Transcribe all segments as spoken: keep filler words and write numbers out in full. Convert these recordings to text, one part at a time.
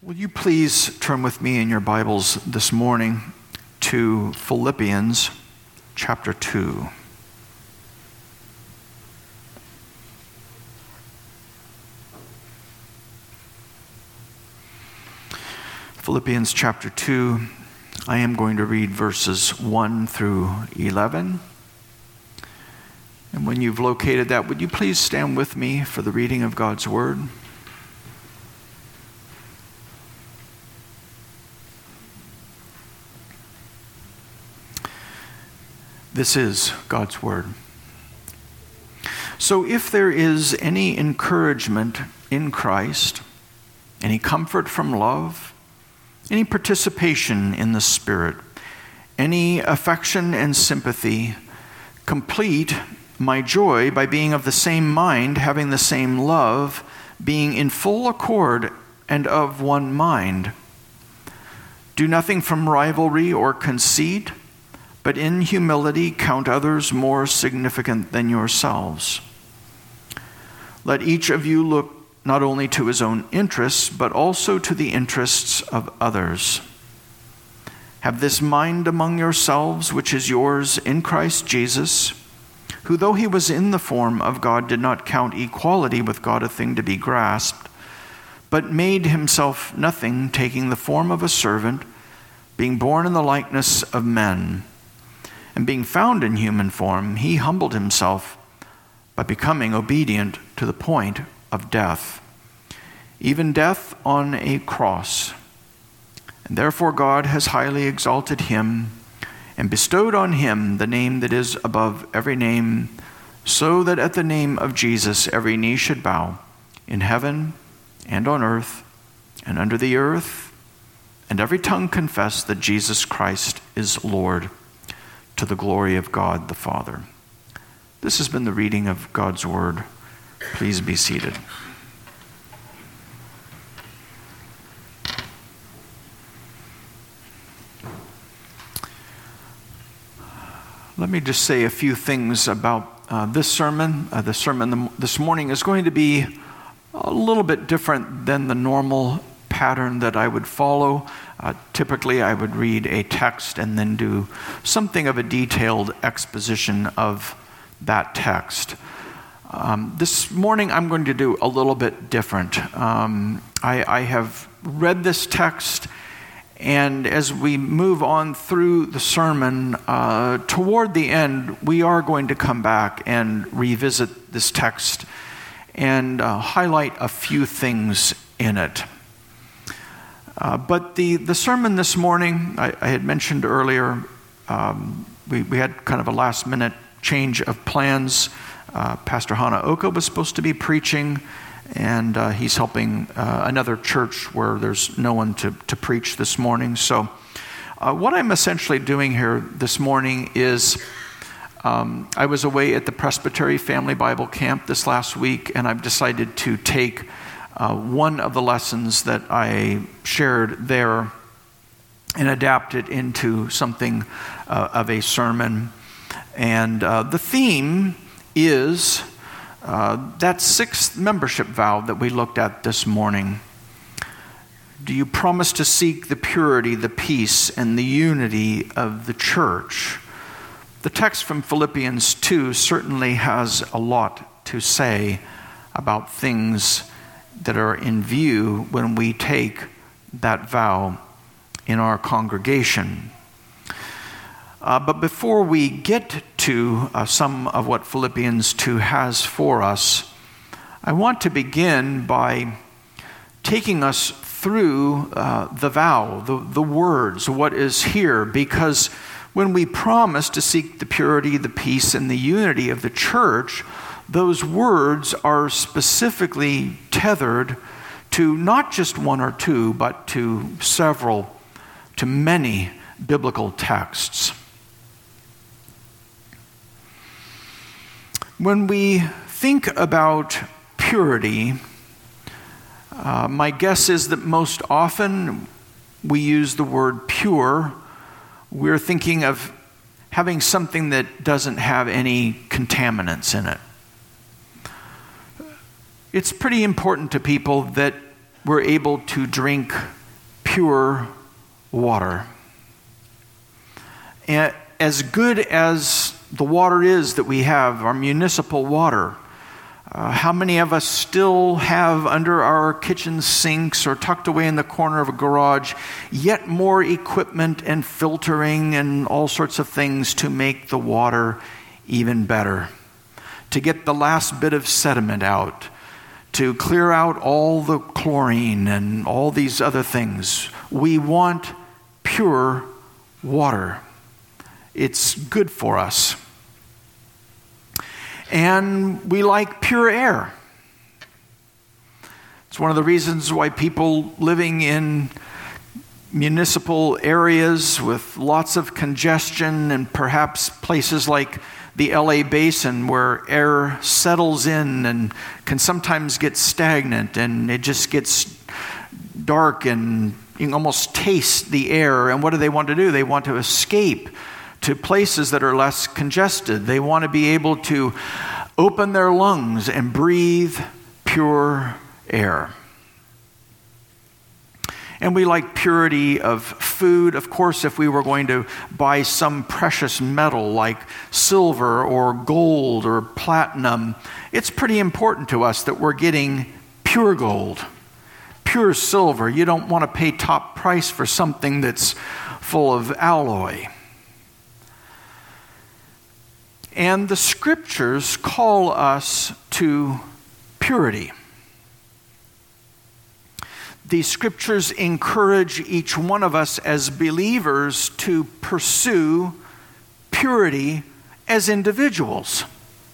Will you please turn with me in your Bibles this morning to Philippians chapter two. Philippians chapter two, I am going to read verses one through eleven. And when you've located that, would you please stand with me for the reading of God's Word? This is God's Word. So if there is any encouragement in Christ, any comfort from love, any participation in the Spirit, any affection and sympathy, complete my joy by being of the same mind, having the same love, being in full accord and of one mind. Do nothing from rivalry or conceit, but in humility count others more significant than yourselves. Let each of you look not only to his own interests, but also to the interests of others. Have this mind among yourselves, which is yours in Christ Jesus, who, though he was in the form of God, did not count equality with God a thing to be grasped, but made himself nothing, taking the form of a servant, being born in the likeness of men. And being found in human form, he humbled himself by becoming obedient to the point of death, even death on a cross. And therefore God has highly exalted him and bestowed on him the name that is above every name, so that at the name of Jesus every knee should bow, in heaven and on earth and under the earth, and every tongue confess that Jesus Christ is Lord, to the glory of God the Father. This has been the reading of God's Word. Please be seated. Let me just say a few things about uh, this sermon. Uh, the sermon this morning is going to be a little bit different than the normal pattern that I would follow. Uh, typically, I would read a text and then do something of a detailed exposition of that text. Um, this morning, I'm going to do a little bit different. Um, I, I have read this text, and as we move on through the sermon, uh, toward the end, we are going to come back and revisit this text and uh, highlight a few things in it. Uh, but the, the sermon this morning, I, I had mentioned earlier, um, we, we had kind of a last minute change of plans. Uh, Pastor Hana Oka was supposed to be preaching, and uh, he's helping uh, another church where there's no one to, to preach this morning. So uh, what I'm essentially doing here this morning is um, I was away at the Presbytery Family Bible Camp this last week, and I've decided to take Uh, one of the lessons that I shared there and adapt it into something uh, of a sermon. And uh, the theme is uh, that sixth membership vow that we looked at this morning. Do you promise to seek the purity, the peace, and the unity of the church? The text from Philippians two certainly has a lot to say about things that are in view when we take that vow in our congregation. Uh, but before we get to uh, some of what Philippians two has for us, I want to begin by taking us through uh, the vow, the, the words, what is here, because when we promise to seek the purity, the peace, and the unity of the church, those words are specifically tethered to not just one or two, but to several, to many biblical texts. When we think about purity, uh, my guess is that most often we use the word pure. We're thinking of having something that doesn't have any contaminants in it. It's pretty important to people that we're able to drink pure water. And as good as the water is that we have, our municipal water, uh, how many of us still have under our kitchen sinks or tucked away in the corner of a garage yet more equipment and filtering and all sorts of things to make the water even better, to get the last bit of sediment out, to clear out all the chlorine and all these other things. We want pure water. It's good for us. And we like pure air. It's one of the reasons why people living in municipal areas with lots of congestion and perhaps places like the L A basin where air settles in and can sometimes get stagnant and it just gets dark and you can almost taste the air. And what do they want to do? They want to escape to places that are less congested. They want to be able to open their lungs and breathe pure air. And we like purity of food. Of course, if we were going to buy some precious metal like silver or gold or platinum, it's pretty important to us that we're getting pure gold, pure silver. You don't want to pay top price for something that's full of alloy. And the scriptures call us to purity. The scriptures encourage each one of us as believers to pursue purity as individuals.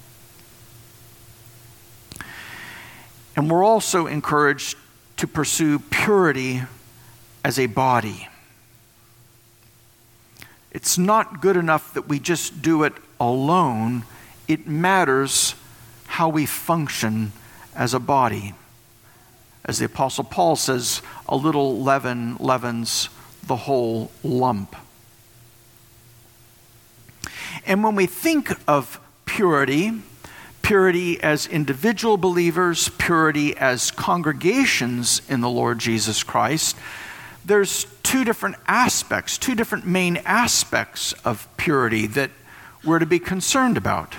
And we're also encouraged to pursue purity as a body. It's not good enough that we just do it alone. It matters how we function as a body. As the Apostle Paul says, a little leaven leavens the whole lump. And when we think of purity, purity as individual believers, purity as congregations in the Lord Jesus Christ, there's two different aspects, two different main aspects of purity that we're to be concerned about.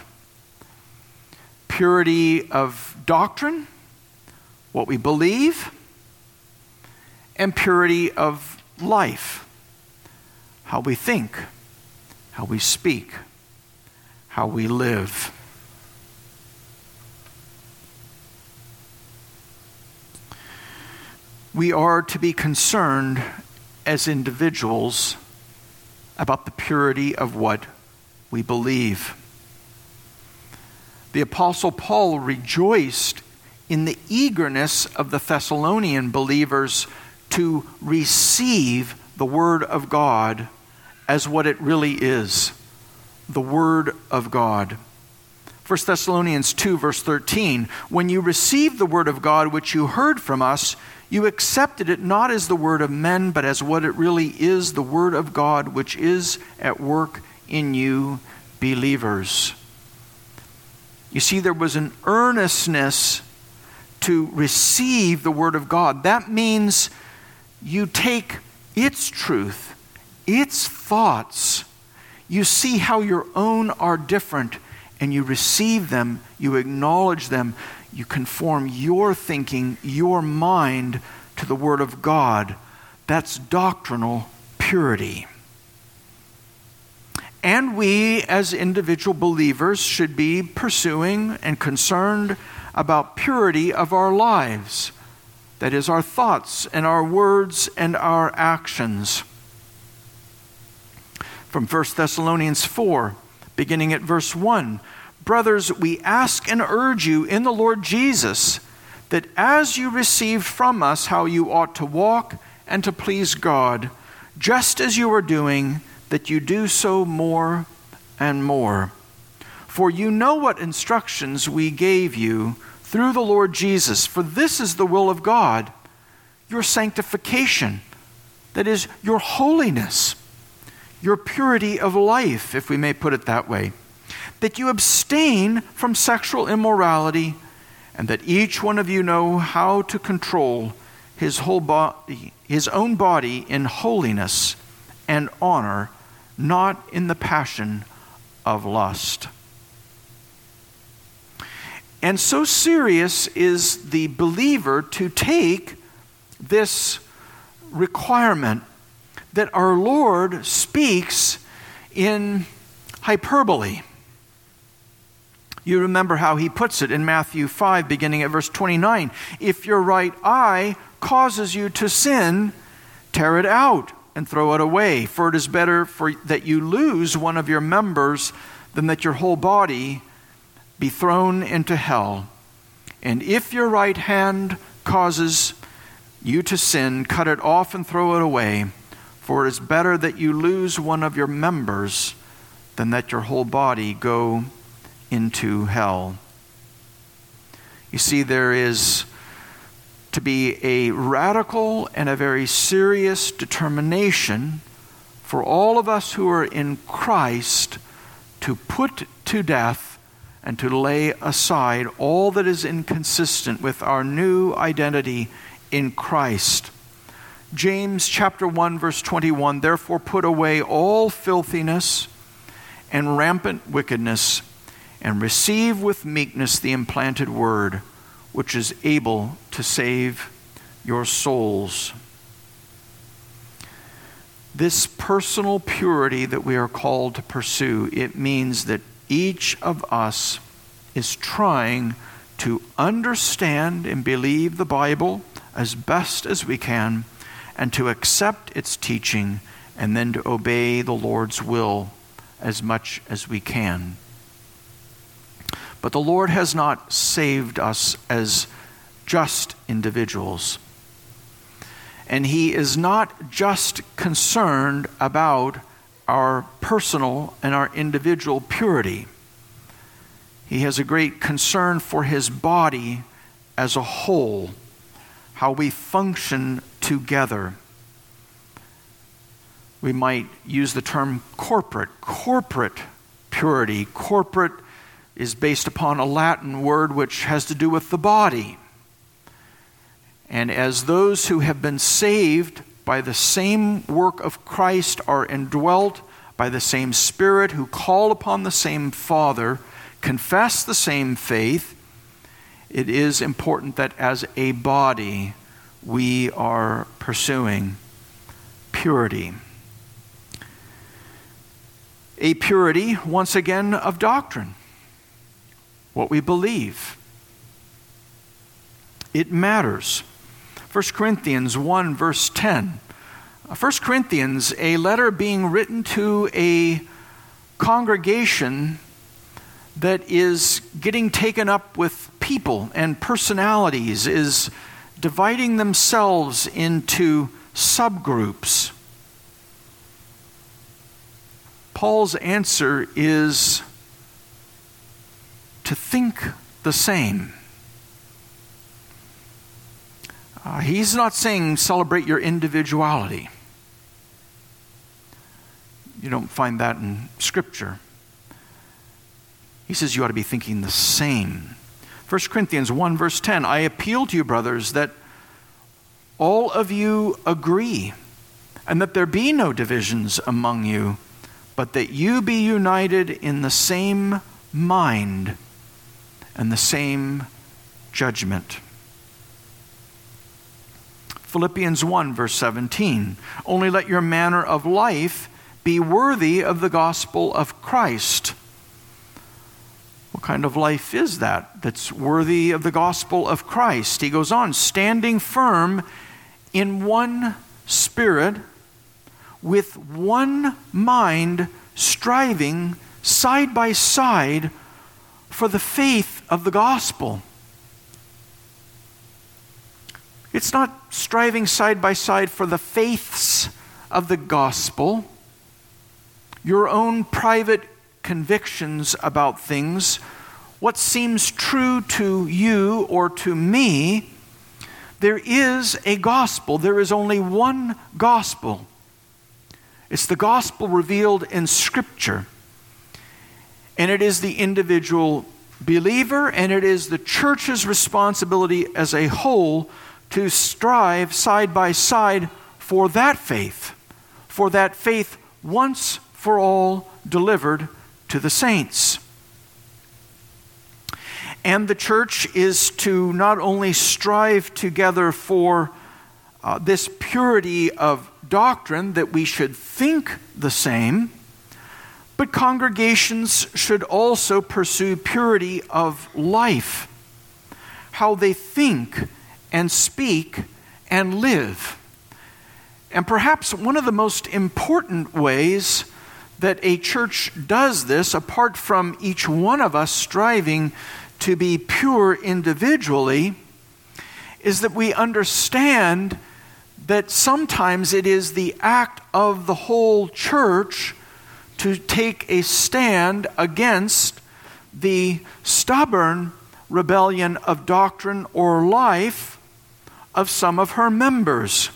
Purity of doctrine, what we believe, and purity of life, how we think, how we speak, how we live. We are to be concerned as individuals about the purity of what we believe. The Apostle Paul rejoiced in the eagerness of the Thessalonian believers to receive the Word of God as what it really is, the Word of God. First Thessalonians two, verse thirteen, when you received the Word of God which you heard from us, you accepted it not as the word of men, but as what it really is, the Word of God, which is at work in you believers. You see, there was an earnestness to receive the Word of God. That means you take its truth, its thoughts, you see how your own are different, and you receive them, you acknowledge them, you conform your thinking, your mind to the Word of God. That's doctrinal purity. And we, as individual believers, should be pursuing and concerned about purity of our lives. That is, our thoughts and our words and our actions. From First Thessalonians four, beginning at verse one, brothers, we ask and urge you in the Lord Jesus that as you received from us how you ought to walk and to please God, just as you are doing, that you do so more and more. For you know what instructions we gave you through the Lord Jesus. For this is the will of God, your sanctification, that is, your holiness, your purity of life, if we may put it that way, that you abstain from sexual immorality, and that each one of you know how to control his whole body, his own body in holiness and honor, not in the passion of lust. And so serious is the believer to take this requirement that our Lord speaks in hyperbole. You remember how he puts it in Matthew five, beginning at verse twenty-nine. If your right eye causes you to sin, tear it out and throw it away. For it is better for that you lose one of your members than that your whole body be thrown into hell. And if your right hand causes you to sin, cut it off and throw it away. For it is better that you lose one of your members than that your whole body go into hell. You see, there is to be a radical and a very serious determination for all of us who are in Christ to put to death and to lay aside all that is inconsistent with our new identity in Christ. James chapter one, verse twenty-one, therefore put away all filthiness and rampant wickedness, and receive with meekness the implanted word, which is able to save your souls. This personal purity that we are called to pursue, it means that each of us is trying to understand and believe the Bible as best as we can, and to accept its teaching, and then to obey the Lord's will as much as we can. But the Lord has not saved us as just individuals. And He is not just concerned about our personal and our individual purity. He has a great concern for His body as a whole, how we function together. We might use the term corporate, corporate purity. Corporate is based upon a Latin word which has to do with the body. And as those who have been saved by the same work of Christ are indwelt by the same Spirit, who call upon the same Father, confess the same faith, it is important that as a body we are pursuing purity. A purity, once again, of doctrine. What we believe. It matters. First Corinthians one, verse ten. First Corinthians, a letter being written to a congregation that is getting taken up with people and personalities, is dividing themselves into subgroups. Paul's answer is to think the same. Uh, he's not saying celebrate your individuality. You don't find that in Scripture. He says you ought to be thinking the same. First Corinthians one, verse ten, I appeal to you, brothers, that all of you agree, and that there be no divisions among you, but that you be united in the same mind and the same judgment. Philippians one, verse seventeen, only let your manner of life be worthy of the gospel of Christ. What kind of life is that that's worthy of the gospel of Christ? He goes on, standing firm in one spirit, with one mind, striving side by side for the faith of the gospel. It's not striving side by side for the faiths of the gospel, your own private convictions about things, what seems true to you or to me. There is a gospel. There is only one gospel. It's the gospel revealed in Scripture. And it is the individual believer, and it is the church's responsibility as a whole to strive side by side for that faith, for that faith once for all delivered to the saints. And the church is to not only strive together for uh, this purity of doctrine, that we should think the same, but congregations should also pursue purity of life, how they think and speak and live. And perhaps one of the most important ways that a church does this, apart from each one of us striving to be pure individually, is that we understand that sometimes it is the act of the whole church to take a stand against the stubborn rebellion of doctrine or life of some of her members.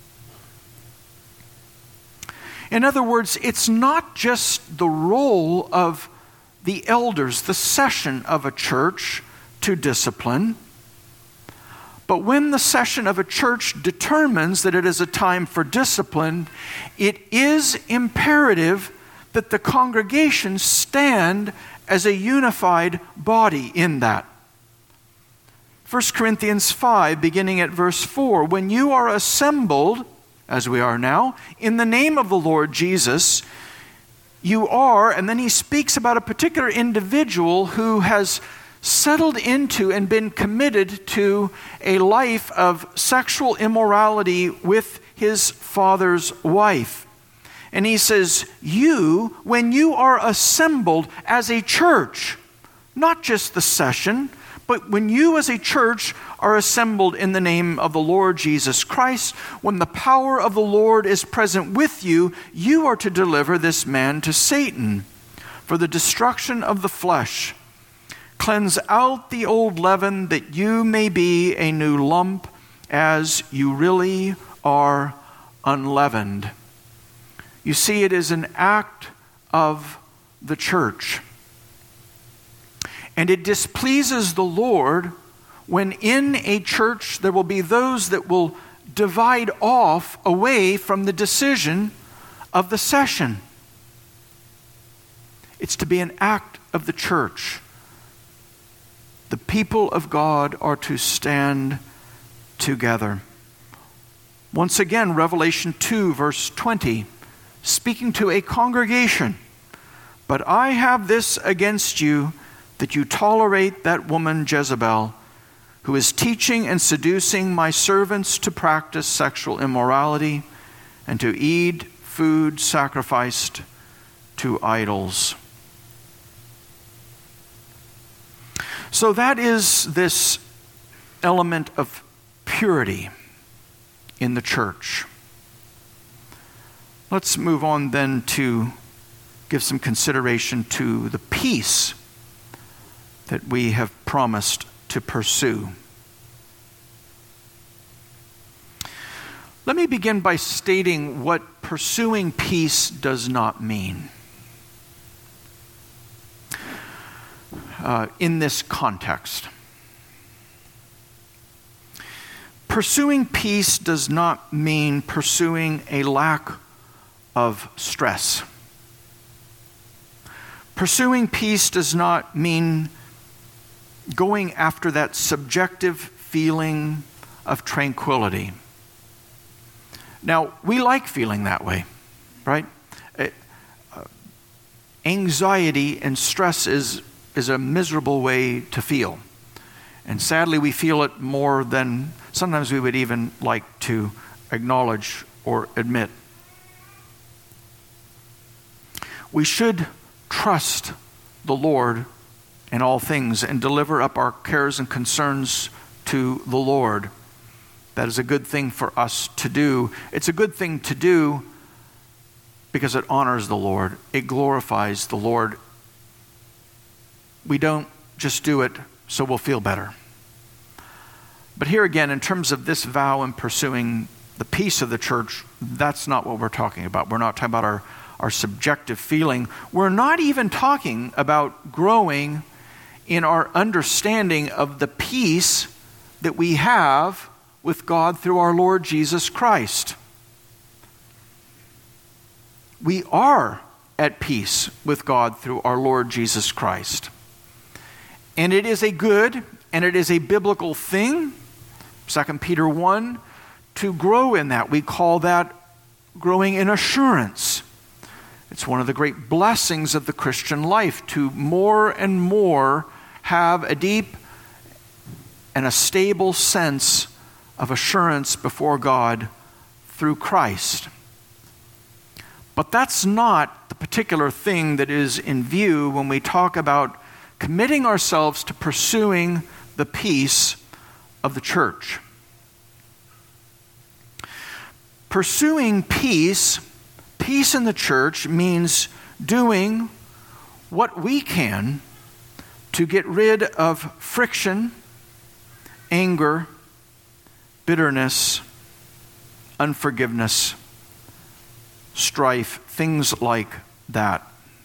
In other words, it's not just the role of the elders, the session of a church, to discipline, but when the session of a church determines that it is a time for discipline, it is imperative that the congregation stand as a unified body in that. First Corinthians five, beginning at verse four, when you are assembled, as we are now, in the name of the Lord Jesus, you are, and then he speaks about a particular individual who has settled into and been committed to a life of sexual immorality with his father's wife. And he says, you, when you are assembled as a church, not just the session, but when you as a church are assembled in the name of the Lord Jesus Christ, when the power of the Lord is present with you, you are to deliver this man to Satan for the destruction of the flesh. Cleanse out the old leaven, that you may be a new lump, as you really are unleavened. You see, it is an act of the church. And it displeases the Lord when in a church there will be those that will divide off away from the decision of the session. It's to be an act of the church. The people of God are to stand together. Once again, Revelation two, verse twenty, speaking to a congregation, but I have this against you, that you tolerate that woman Jezebel, who is teaching and seducing my servants to practice sexual immorality and to eat food sacrificed to idols. So that is this element of purity in the church. Let's move on then to give some consideration to the peace that we have promised to pursue. Let me begin by stating what pursuing peace does not mean. Uh, in this context, pursuing peace does not mean pursuing a lack of stress. Pursuing peace does not mean going after that subjective feeling of tranquility. Now, we like feeling that way, right? Uh, anxiety and stress is is a miserable way to feel. And sadly, we feel it more than sometimes we would even like to acknowledge or admit. We should trust the Lord in all things and deliver up our cares and concerns to the Lord. That is a good thing for us to do. It's a good thing to do because it honors the Lord. It glorifies the Lord. We don't just do it so we'll feel better. But here again, in terms of this vow and pursuing the peace of the church, that's not what we're talking about. We're not talking about our, our subjective feeling. We're not even talking about growing in our understanding of the peace that we have with God through our Lord Jesus Christ. We are at peace with God through our Lord Jesus Christ. And it is a good and it is a biblical thing, Second Peter one, to grow in that. We call that growing in assurance. It's one of the great blessings of the Christian life to more and more have a deep and a stable sense of assurance before God through Christ. But that's not the particular thing that is in view when we talk about committing ourselves to pursuing the peace of the church. Pursuing peace, peace in the church means doing what we can to get rid of friction, anger, bitterness, unforgiveness, strife, things like that.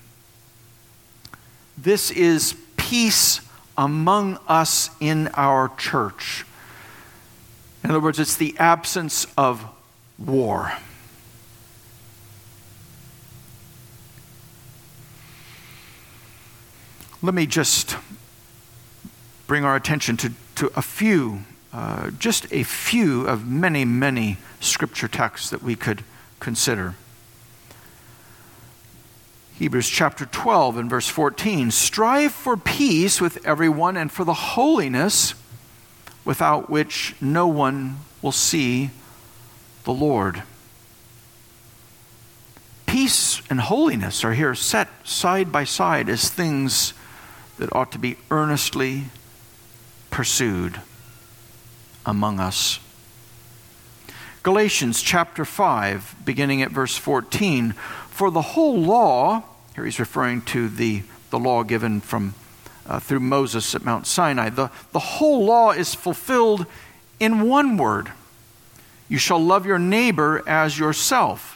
This is peace among us in our church. In other words, it's the absence of war. Let me just bring our attention to, to a few, uh, just a few of many, many scripture texts that we could consider. Hebrews chapter twelve and verse fourteen, strive for peace with everyone and for the holiness without which no one will see the Lord. Peace and holiness are here set side by side as things that ought to be earnestly pursued among us. Galatians chapter five, beginning at verse fourteen, for the whole law, here he's referring to the, the law given from uh, through Moses at Mount Sinai, the, the whole law is fulfilled in one word. You shall love your neighbor as yourself.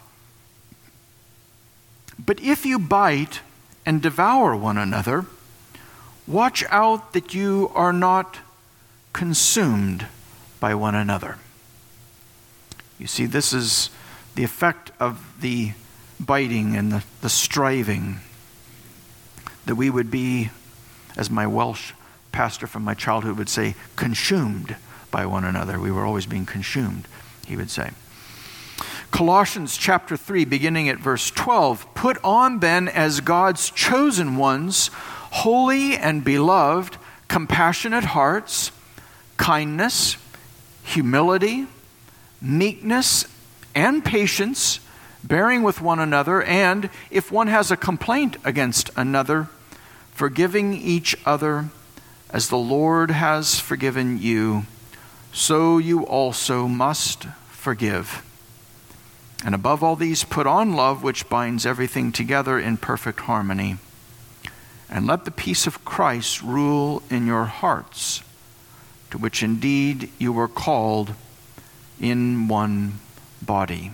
But if you bite and devour one another, watch out that you are not consumed by one another. You see, this is the effect of the biting and the, the striving, that we would be, as my Welsh pastor from my childhood would say, consumed by one another. We were always being consumed, he would say. Colossians chapter three, beginning at verse twelve, put on then as God's chosen ones, holy and beloved, compassionate hearts, kindness, humility, meekness, and patience, bearing with one another, and if one has a complaint against another, forgiving each other as the Lord has forgiven you, so you also must forgive. And above all these, put on love, which binds everything together in perfect harmony. And let the peace of Christ rule in your hearts, to which indeed you were called in one body.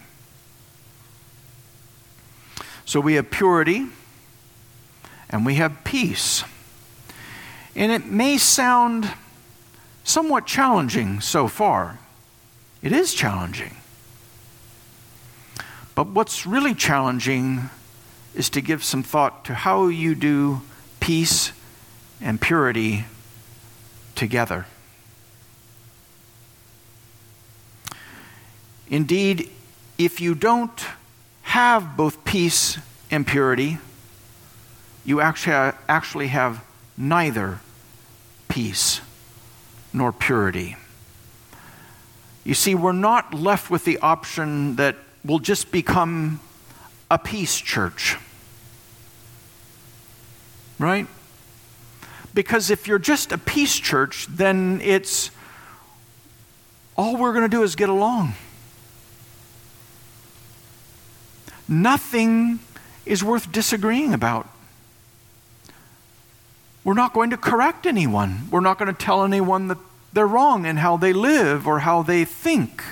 So we have purity and we have peace. And it may sound somewhat challenging so far. It is challenging. But what's really challenging is to give some thought to how you do peace and purity together. Indeed, if you don't have both peace and purity, you actually actually have neither peace nor purity. You see, we're not left with the option that we'll just become a peace church. Right? Because if you're just a peace church, then it's all we're going to do is get along. Nothing is worth disagreeing about. We're not going to correct anyone. We're not going to tell anyone that they're wrong in how they live or how they think.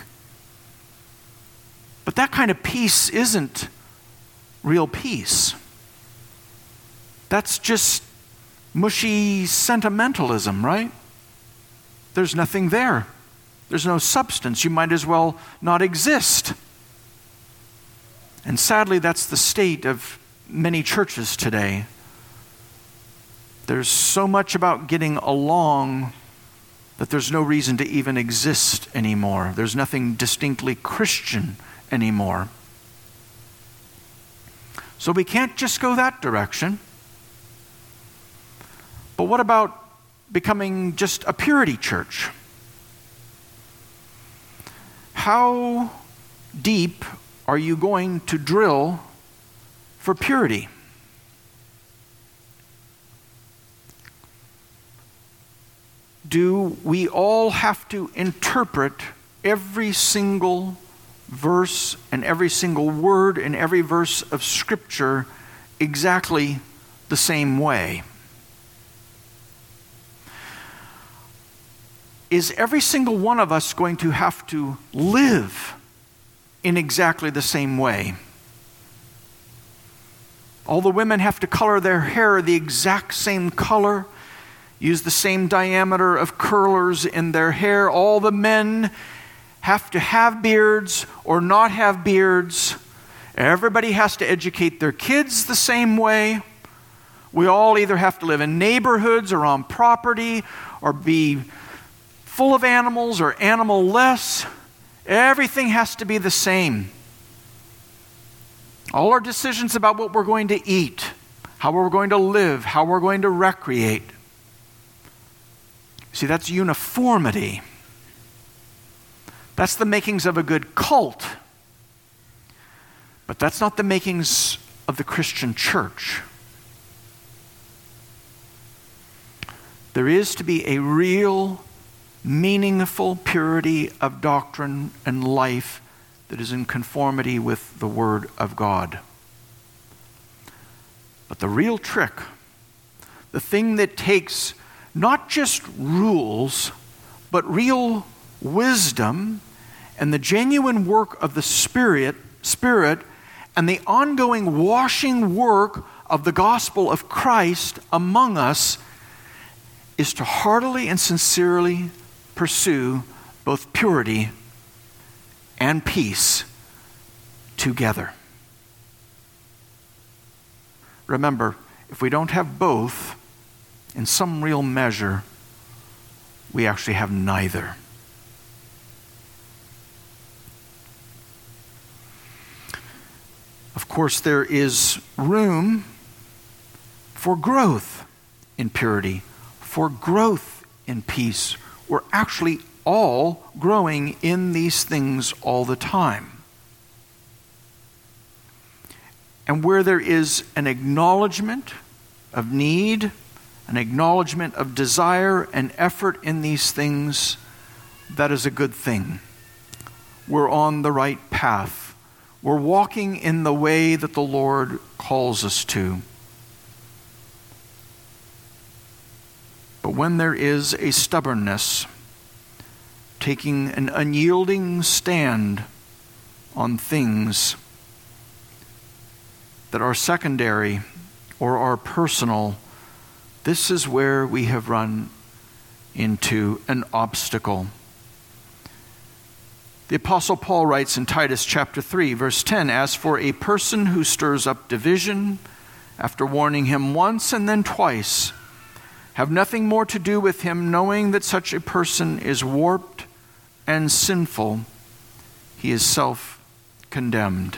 But that kind of peace isn't real peace. That's just mushy sentimentalism, right? There's nothing there. there's no substance. You might as well not exist. And sadly, that's the state of many churches today. There's so much about getting along that there's no reason to even exist anymore. There's nothing distinctly Christian anymore. So we can't just go that direction. But what about becoming just a purity church? How deep are you going to drill for purity? Do we all have to interpret every single verse and every single word in every verse of Scripture exactly the same way? Is every single one of us going to have to live in exactly the same way? All the women have to color their hair the exact same color, use the same diameter of curlers in their hair. All the men have to have beards or not have beards. Everybody has to educate their kids the same way. We all either have to live in neighborhoods or on property or be full of animals or animal-less. Everything has to be the same. All our decisions about what we're going to eat, how we're going to live, how we're going to recreate. See, that's uniformity. That's the makings of a good cult. But that's not the makings of the Christian church. There is to be a real, meaningful purity of doctrine and life that is in conformity with the Word of God. But the real trick, the thing that takes not just rules, but real wisdom and the genuine work of the Spirit, Spirit and the ongoing washing work of the gospel of Christ among us is to heartily and sincerely pursue both purity and peace together. Remember, if we don't have both, in some real measure, we actually have neither. Of course, there is room for growth in purity, for growth in peace. We're actually all growing in these things all the time. And where there is an acknowledgement of need, an acknowledgement of desire and effort in these things, that is a good thing. We're on the right path. We're walking in the way that the Lord calls us to. But when there is a stubbornness, taking an unyielding stand on things that are secondary or are personal, this is where we have run into an obstacle. The Apostle Paul writes in Titus chapter three, verse ten, "As for a person who stirs up division, after warning him once and then twice, have nothing more to do with him, knowing that such a person is warped and sinful. He is self-condemned."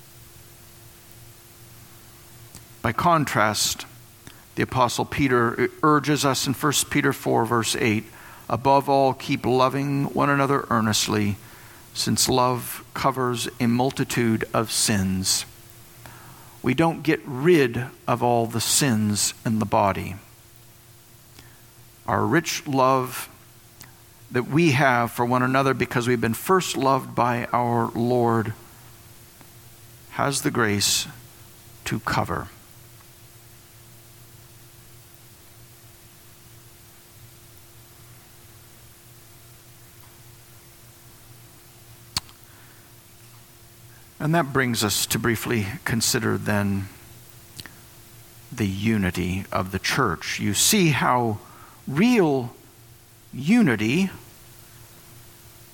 By contrast, the Apostle Peter urges us in First Peter four, verse eight, "Above all, keep loving one another earnestly, since love covers a multitude of sins." We don't get rid of all the sins in the body. Our rich love that we have for one another because we've been first loved by our Lord has the grace to cover. And that brings us to briefly consider then the unity of the church. You see how real unity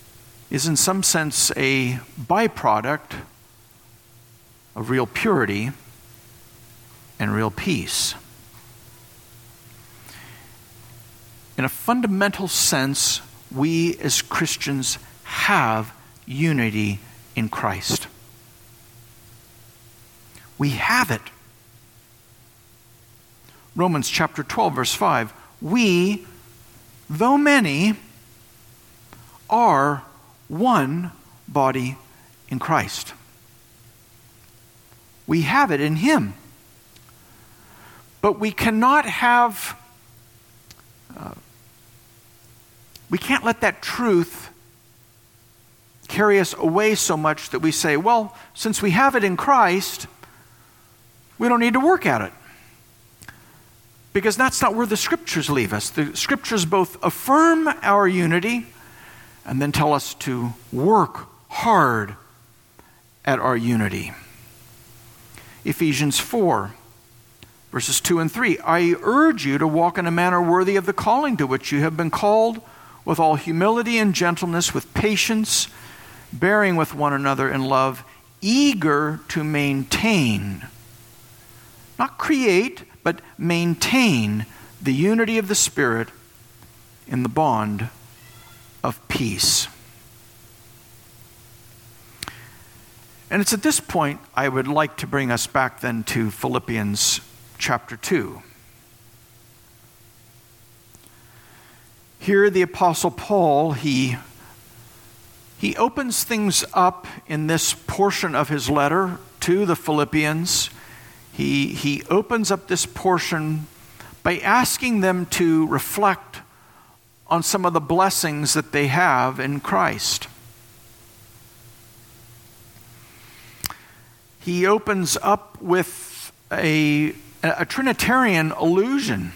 is in some sense a byproduct of real purity and real peace. In a fundamental sense, we as Christians have unity in Christ. We have it. Romans chapter twelve, verse five, we, though many, are one body in Christ. We have it in Him. But we cannot have, uh, we can't let that truth carry us away so much that we say, well, since we have it in Christ, we don't need to work at it. Because that's not where the Scriptures leave us. The Scriptures both affirm our unity and then tell us to work hard at our unity. Ephesians four, verses two and three, I urge you to walk in a manner worthy of the calling to which you have been called, with all humility and gentleness, with patience, bearing with one another in love, eager to maintain, not create, but maintain the unity of the Spirit in the bond of peace. And it's at this point I would like to bring us back then to Philippians chapter two. Here the Apostle Paul, he, he opens things up in this portion of his letter to the Philippians. He, he opens up this portion by asking them to reflect on some of the blessings that they have in Christ. He opens up with a, a Trinitarian allusion.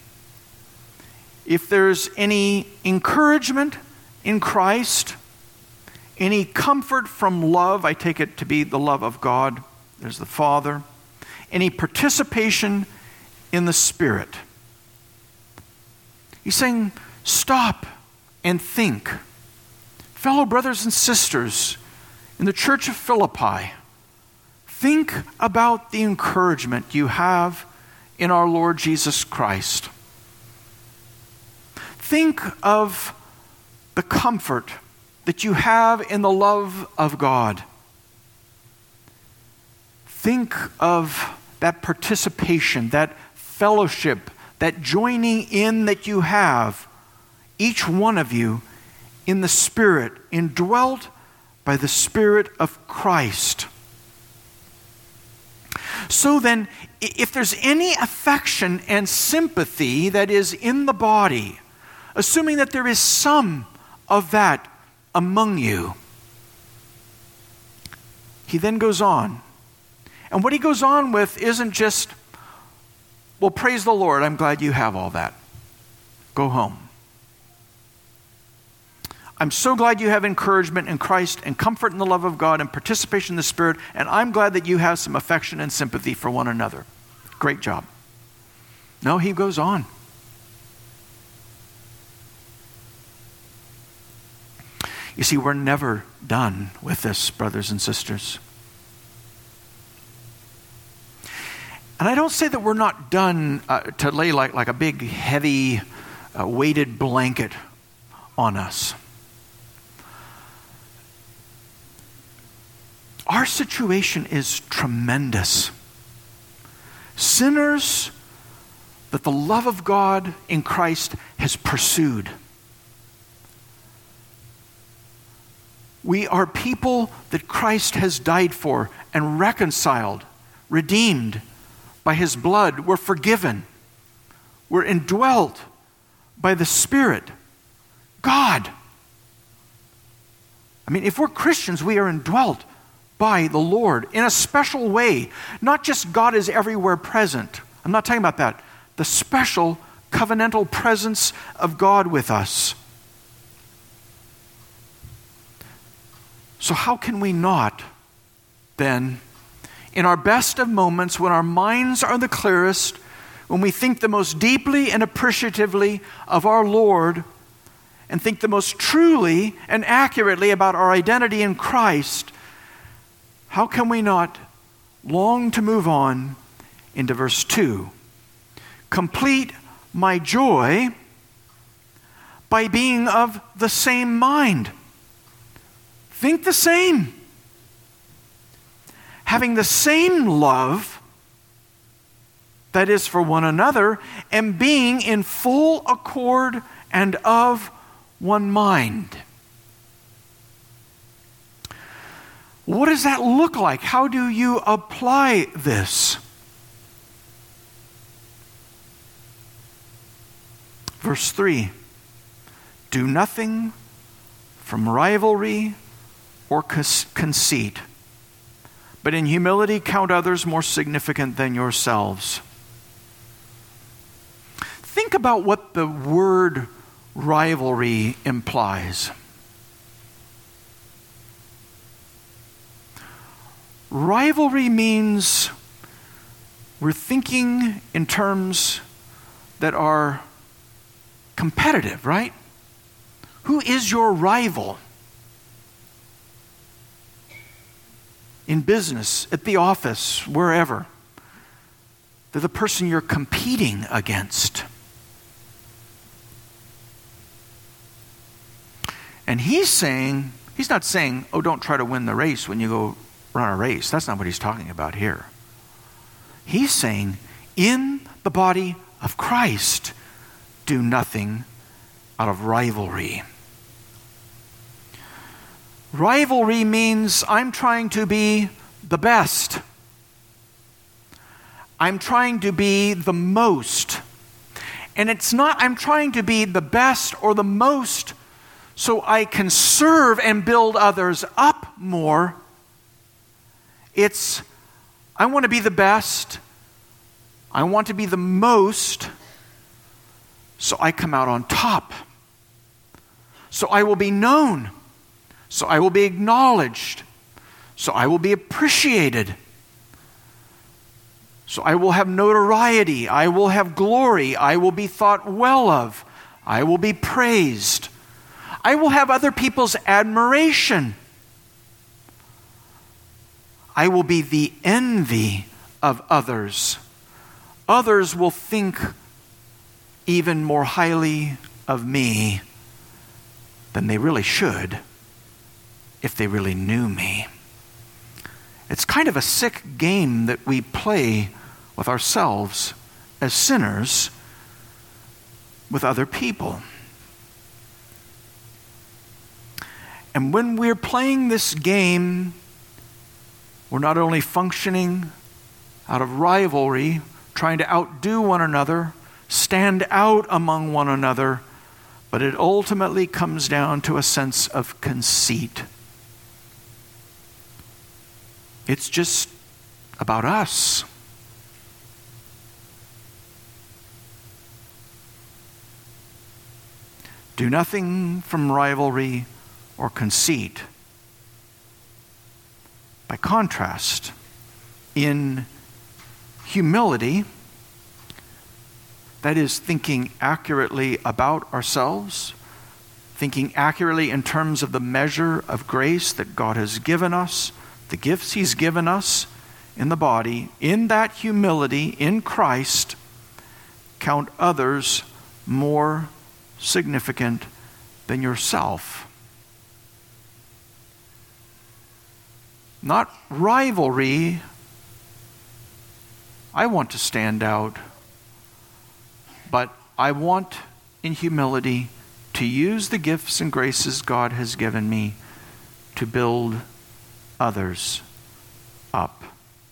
If there's any encouragement in Christ, any comfort from love, I take it to be the love of God, there's the Father, any participation in the Spirit. He's saying, stop and think. Fellow brothers and sisters in the church of Philippi, think about the encouragement you have in our Lord Jesus Christ. Think of the comfort that you have in the love of God. Think of that participation, that fellowship, that joining in that you have, each one of you, in the Spirit, indwelt by the Spirit of Christ. So then, if there's any affection and sympathy that is in the body, assuming that there is some of that among you, he then goes on. And what he goes on with isn't just, well, praise the Lord, I'm glad you have all that. Go home. I'm so glad you have encouragement in Christ and comfort in the love of God and participation in the Spirit, and I'm glad that you have some affection and sympathy for one another. Great job. No, he goes on. You see, we're never done with this, brothers and sisters. And I don't say that we're not done uh, to lay like, like a big, heavy, uh, weighted blanket on us. Our situation is tremendous. Sinners that the love of God in Christ has pursued. We are people that Christ has died for and reconciled, redeemed by His blood. We're forgiven. We're indwelt by the Spirit. God. I mean, if we're Christians, we are indwelt by the Lord in a special way. Not just God is everywhere present. I'm not talking about that. The special covenantal presence of God with us. So how can we not, then, in our best of moments, when our minds are the clearest, when we think the most deeply and appreciatively of our Lord, and think the most truly and accurately about our identity in Christ, how can we not long to move on into verse two? Complete my joy by being of the same mind. Think the same. Having the same love, that is for one another, and being in full accord and of one mind. What does that look like? How do you apply this? Verse three, do nothing from rivalry or conceit, but in humility count others more significant than yourselves. Think about what the word rivalry implies. Rivalry means we're thinking in terms that are competitive, right? Who is your rival? In business, at the office, wherever. They're the person you're competing against. And he's saying, he's not saying, oh, don't try to win the race when you go run a race. That's not what he's talking about here. He's saying, in the body of Christ, do nothing out of rivalry. Rivalry means I'm trying to be the best. I'm trying to be the most. And it's not I'm trying to be the best or the most so I can serve and build others up more. It's I want to be the best. I want to be the most so I come out on top. So I will be known. So I will be acknowledged. So I will be appreciated. So I will have notoriety. I will have glory. I will be thought well of. I will be praised. I will have other people's admiration. I will be the envy of others. Others will think even more highly of me than they really should if they really knew me. It's kind of a sick game that we play with ourselves as sinners with other people. And when we're playing this game, we're not only functioning out of rivalry, trying to outdo one another, stand out among one another, but it ultimately comes down to a sense of conceit. It's just about us. Do nothing from rivalry or conceit. By contrast, in humility, that is thinking accurately about ourselves, thinking accurately in terms of the measure of grace that God has given us, the gifts He's given us in the body, in that humility, in Christ, count others more significant than yourself. Not rivalry. I want to stand out, but I want in humility to use the gifts and graces God has given me to build others up.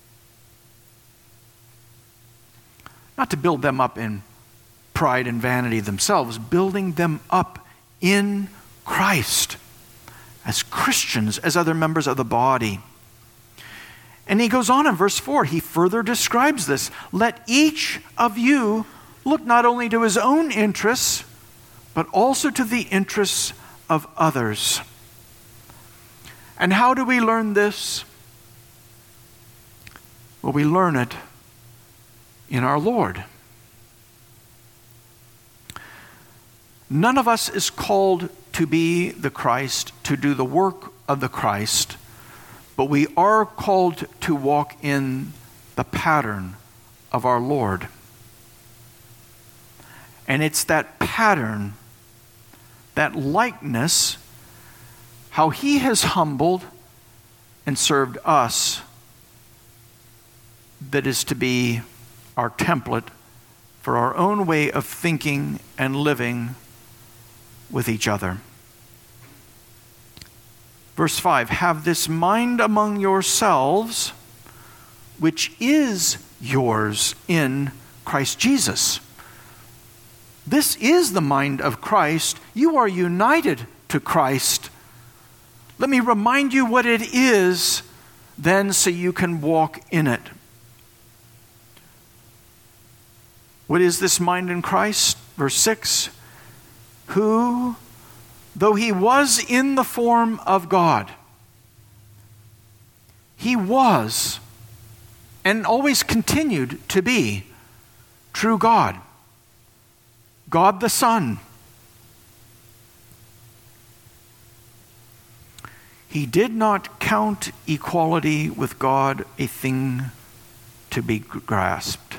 Not to build them up in pride and vanity themselves, building them up in Christ as Christians, as other members of the body. And he goes on in verse four, he further describes this. Let each of you look not only to his own interests, but also to the interests of others. And how do we learn this? Well, we learn it in our Lord. None of us is called to be the Christ, to do the work of the Christ, but we are called to walk in the pattern of our Lord. And it's that pattern, that likeness, how he has humbled and served us, that is to be our template for our own way of thinking and living with each other. Verse five, have this mind among yourselves, which is yours in Christ Jesus. This is the mind of Christ. You are united to Christ. Let me remind you what it is then, so you can walk in it. What is this mind in Christ? Verse six, who, though he was in the form of God, he was and always continued to be true God, God the Son. He did not count equality with God a thing to be grasped.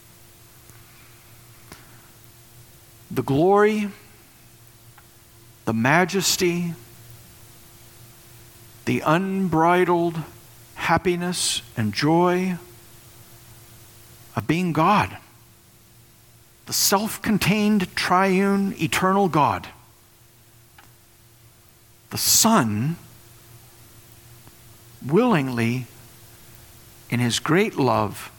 The glory, the majesty, the unbridled happiness and joy of being God, the self-contained, triune, eternal God. The Son willingly, in his great love,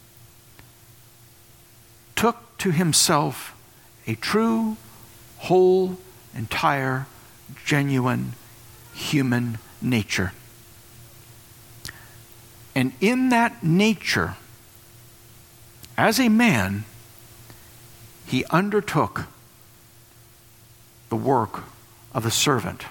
took to himself a true, whole, entire, genuine human nature. And in that nature, as a man, he undertook the work of a servant.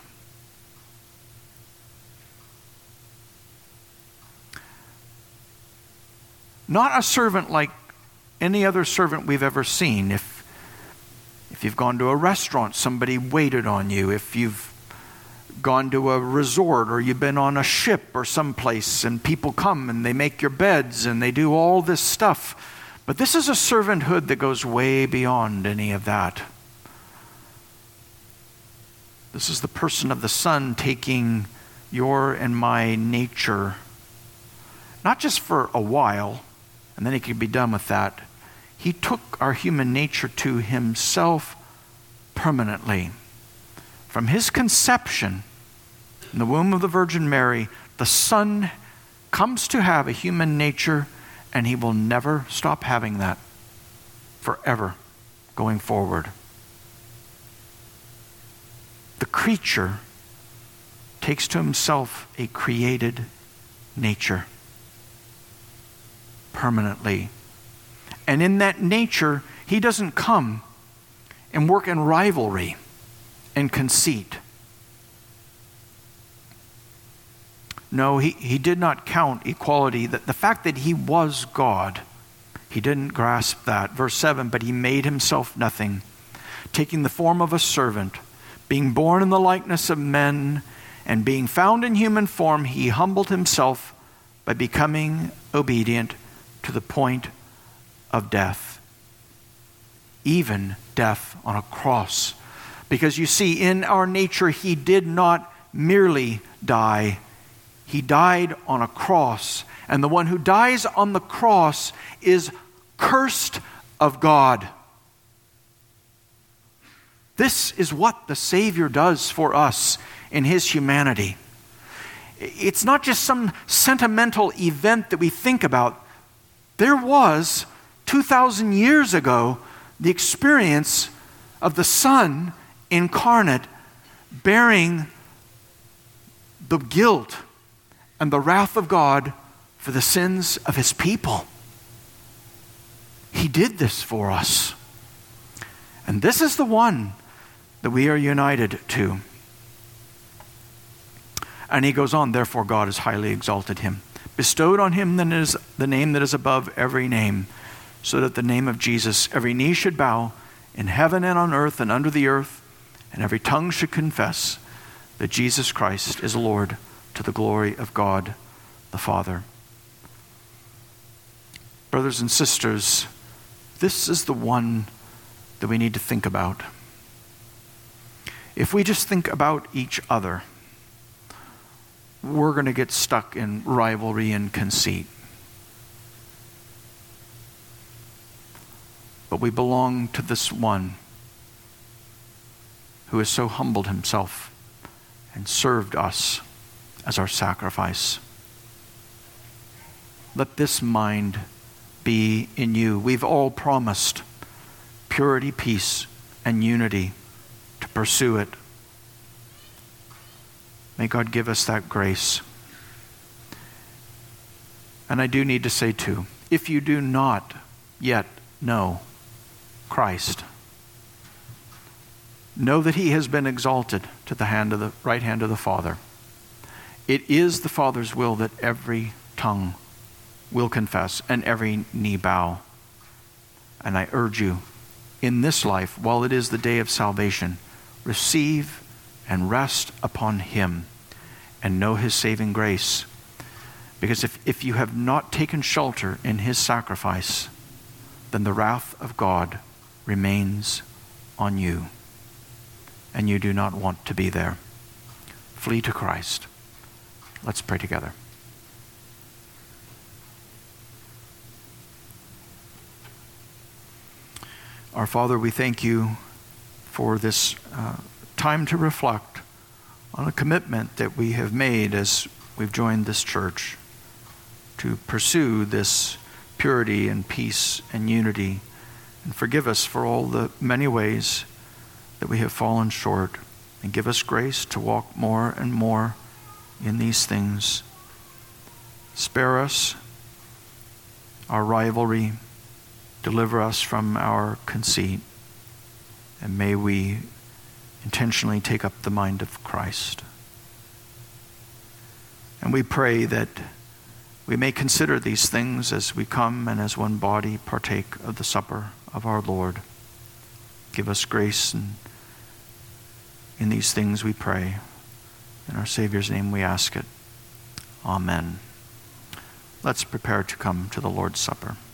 Not a servant like any other servant we've ever seen. If, if you've gone to a restaurant, somebody waited on you. If you've gone to a resort, or you've been on a ship or someplace, and people come and they make your beds and they do all this stuff. But this is a servanthood that goes way beyond any of that. This is the person of the Son taking your and my nature, not just for a while, and then he could be done with that. He took our human nature to himself permanently. From his conception in the womb of the Virgin Mary, the Son comes to have a human nature, and he will never stop having that forever going forward. The creature takes to himself a created nature permanently. And in that nature, he doesn't come and work in rivalry and conceit. No, he, he did not count equality. The, the fact that he was God, he didn't grasp that. Verse seven, but he made himself nothing, taking the form of a servant, being born in the likeness of men, and being found in human form, he humbled himself by becoming obedient to the point of death, even death on a cross. Because you see, in our nature, he did not merely die. He died on a cross. And the one who dies on the cross is cursed of God. This is what the Savior does for us in his humanity. It's not just some sentimental event that we think about. There was, two thousand years ago, the experience of the Son incarnate bearing the guilt and the wrath of God for the sins of his people. He did this for us. And this is the one that we are united to. And he goes on, therefore God has highly exalted him, bestowed on him then is the name that is above every name, so that the name of Jesus every knee should bow in heaven and on earth and under the earth, and every tongue should confess that Jesus Christ is Lord, to the glory of God the Father. Brothers and sisters, this is the one that we need to think about. If we just think about each other, we're going to get stuck in rivalry and conceit. But we belong to this one who has so humbled himself and served us as our sacrifice. Let this mind be in you. We've all promised purity, peace, and unity to pursue it. May God give us that grace. And I do need to say too, if you do not yet know Christ, know that he has been exalted to the hand of the right hand of the Father. It is the Father's will that every tongue will confess and every knee bow. And I urge you, in this life, while it is the day of salvation, receive and rest upon him and know his saving grace. Because if, if you have not taken shelter in his sacrifice, then the wrath of God remains on you, and you do not want to be there. Flee to Christ. Let's pray together. Our Father, we thank you for this uh, time to reflect on a commitment that we have made as we've joined this church to pursue this purity and peace and unity. And forgive us for all the many ways that we have fallen short. And give us grace to walk more and more in these things. Spare us our rivalry. Deliver us from our conceit. And may we intentionally take up the mind of Christ. And we pray that we may consider these things as we come and as one body partake of the supper of our Lord. Give us grace, and in these things we pray. In our Savior's name we ask it. Amen. Let's prepare to come to the Lord's Supper.